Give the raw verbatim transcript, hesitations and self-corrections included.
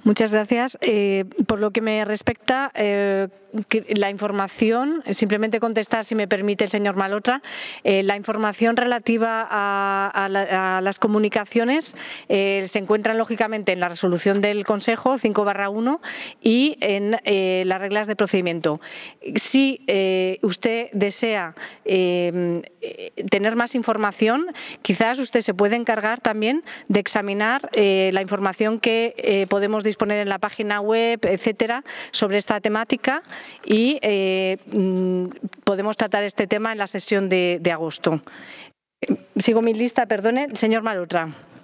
Muchas gracias. Eh, por lo que me respecta, eh, que la información, simplemente contestar, si me permite el señor Malhotra, eh, la información relativa a, a, la, a las comunicaciones eh, se encuentran lógicamente en la resolución del Consejo cinco barra uno y en eh, las reglas de procedimiento. Si eh, usted desea eh, tener más información, quizás usted se puede encargar también de examinar eh, la información que eh, podemos disponer en la página web, etcétera, sobre esta temática y eh, podemos tratar este tema en la sesión de, de agosto. Sigo mi lista, perdone, señor Malhotra.